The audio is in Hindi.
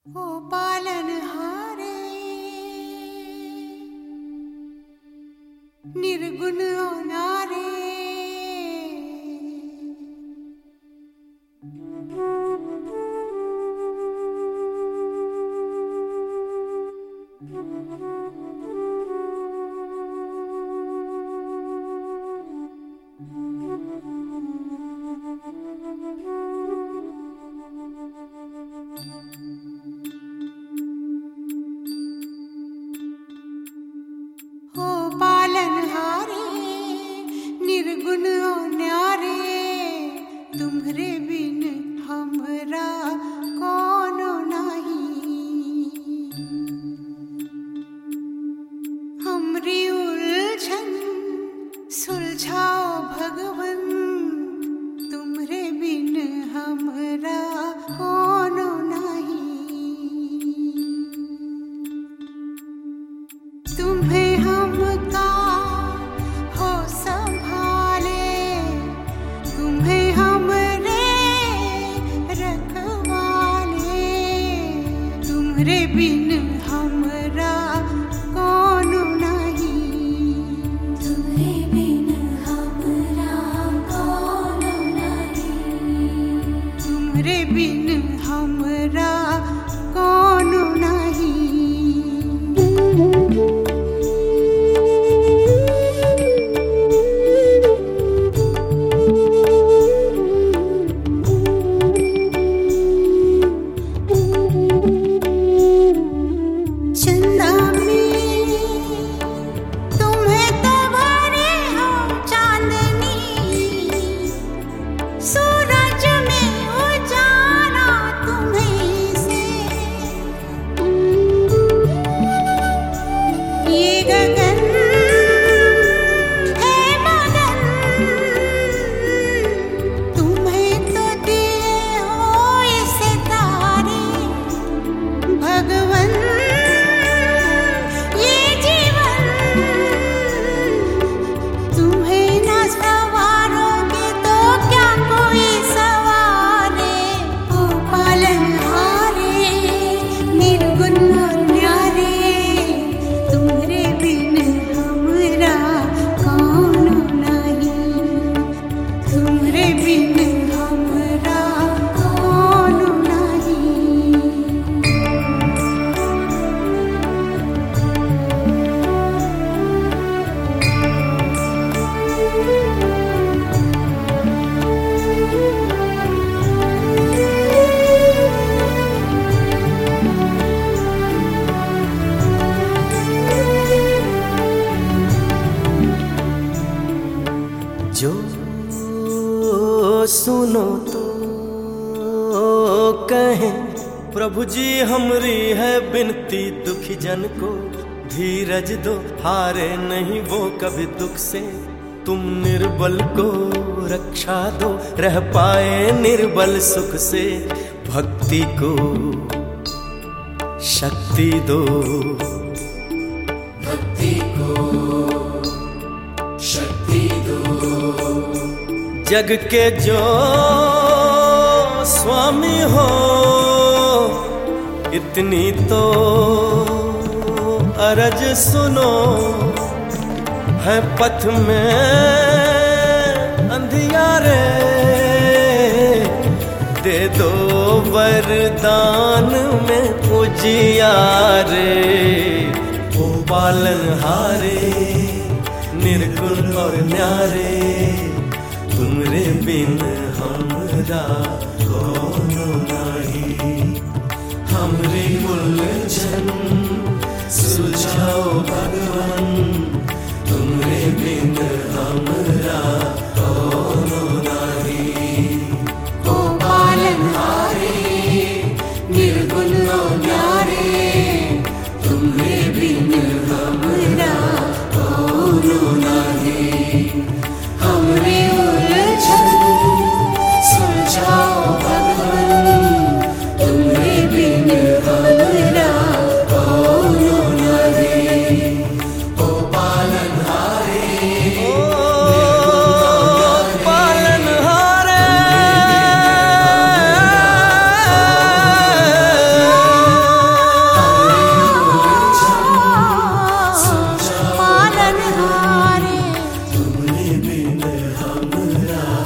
ओ पालनहारे निर्गुण नारे, निर्गुण न्यारे, तुम्हरे बिन हमरा कोनो नहीं। हमरी उलझन सुलझाओ भगवन, तुम्हरे बिन हमरा कोनो नहीं। तुम्हें हमका हो संभाले, तुम्हें हमरे रखवाले, तुम्हरे बिन हमरा कोनो नहीं। तुम्हरे बिन हमरा कोनो नहीं। तुम्हरे बिन हमरा कोनो नहीं। जो सुनो तो कहें प्रभु जी, हमरी है बिनती दुखी जन को धीरज दो, हारे नहीं वो कभी दुख से। तुम निर्बल को रक्षा दो, रह पाए निर्बल सुख से। भक्ति को शक्ति दो, भक्ति को शक्ति दो। जग के जो स्वामी हो, इतनी तो अरज सुनो। है पथ में अंधियारे, दे दो वरदान में उजियारे। ओ पालनहारे निर्गुण और न्यारे, तुमरे बिन हमरा कोनो नहीं। हमरी उलझन सुलझाओ भगवन, तुमरे बिन हमरा कोनो नहीं। ओ पालनहारे निर्गुण न्यारे, तुमरे बिन हमरा कोनो नहीं। हमरे उलझन सुलझाओ बिन हमरा